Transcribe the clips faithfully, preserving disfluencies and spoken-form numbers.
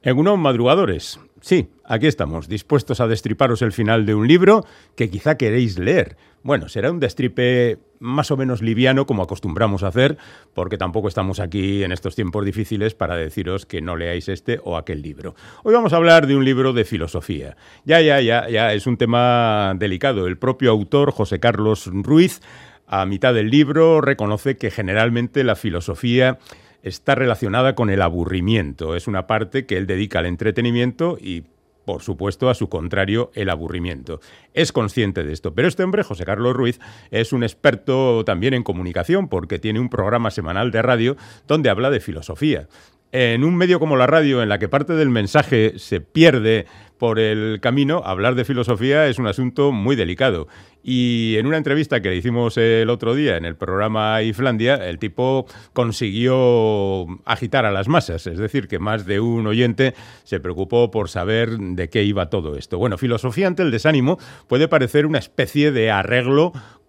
Egunon, madrugadores. Sí, aquí estamos, dispuestos a destriparos el final de un libro que quizá queréis leer. Bueno, será un destripe más o menos liviano, como acostumbramos a hacer, porque tampoco estamos aquí en estos tiempos difíciles para deciros que no leáis este o aquel libro. Hoy vamos a hablar de un libro de filosofía. Ya, ya, ya, ya, es un tema delicado. El propio autor, José Carlos Ruiz, a mitad del libro reconoce que generalmente la filosofía está relacionada con el aburrimiento. Es una parte que él dedica al entretenimiento y, por supuesto, a su contrario, el aburrimiento. Es consciente de esto. Pero este hombre, José Carlos Ruiz, es un experto también en comunicación porque tiene un programa semanal de radio donde habla de filosofía. En un medio como la radio, en la que parte del mensaje se pierde por el camino, hablar de filosofía es un asunto muy delicado. Y en una entrevista que le hicimos el otro día en el programa Islandia, el tipo consiguió agitar a las masas. Es decir, que más de un oyente se preocupó por saber de qué iba todo esto. Bueno, filosofía ante el desánimo puede parecer una especie de arreglo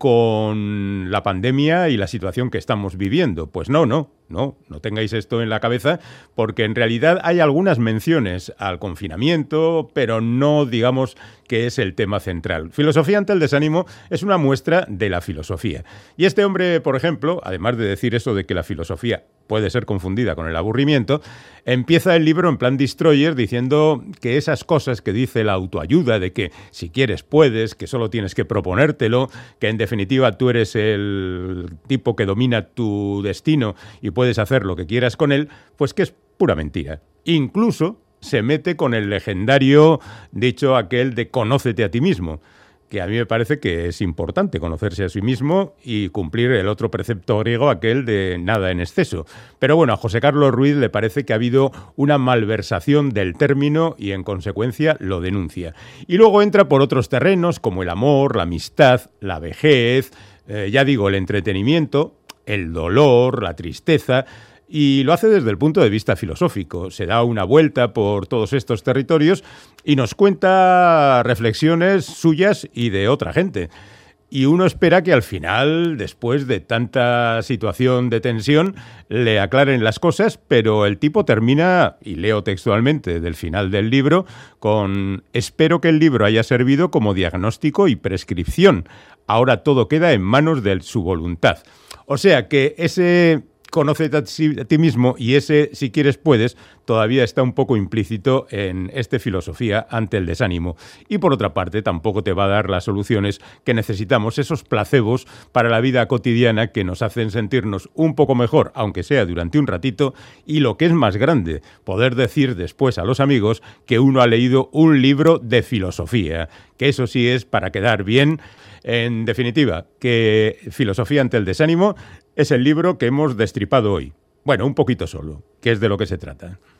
con la pandemia y la situación que estamos viviendo. Pues no, no, no, no tengáis esto en la cabeza, porque en realidad hay algunas menciones al confinamiento, pero no digamos que es el tema central. Filosofía ante el desánimo es una muestra de la filosofía. Y este hombre, por ejemplo, además de decir eso de que la filosofía puede ser confundida con el aburrimiento, empieza el libro en plan destroyer diciendo que esas cosas que dice la autoayuda, de que si quieres puedes, que solo tienes que proponértelo, que en definitiva tú eres el tipo que domina tu destino y puedes hacer lo que quieras con él, pues que es pura mentira. Incluso se mete con el legendario dicho aquel de conócete a ti mismo, que a mí me parece que es importante conocerse a sí mismo y cumplir el otro precepto griego, aquel de nada en exceso. Pero bueno, a José Carlos Ruiz le parece que ha habido una malversación del término y en consecuencia lo denuncia. Y luego entra por otros terrenos como el amor, la amistad, la vejez, eh, ya digo, el entretenimiento, el dolor, la tristeza. Y lo hace desde el punto de vista filosófico. Se da una vuelta por todos estos territorios y nos cuenta reflexiones suyas y de otra gente. Y uno espera que al final, después de tanta situación de tensión, le aclaren las cosas, pero el tipo termina, y leo textualmente del final del libro, con «Espero que el libro haya servido como diagnóstico y prescripción. Ahora todo queda en manos de su voluntad». O sea que ese conócete a ti mismo y ese si quieres puedes todavía está un poco implícito en este filosofía ante el desánimo. Y por otra parte tampoco te va a dar las soluciones que necesitamos, esos placebos para la vida cotidiana que nos hacen sentirnos un poco mejor, aunque sea durante un ratito, y lo que es más grande, poder decir después a los amigos que uno ha leído un libro de filosofía, que eso sí es para quedar bien. En definitiva, que Filosofía ante el desánimo es el libro que hemos destripado hoy. Bueno, un poquito solo, que es de lo que se trata.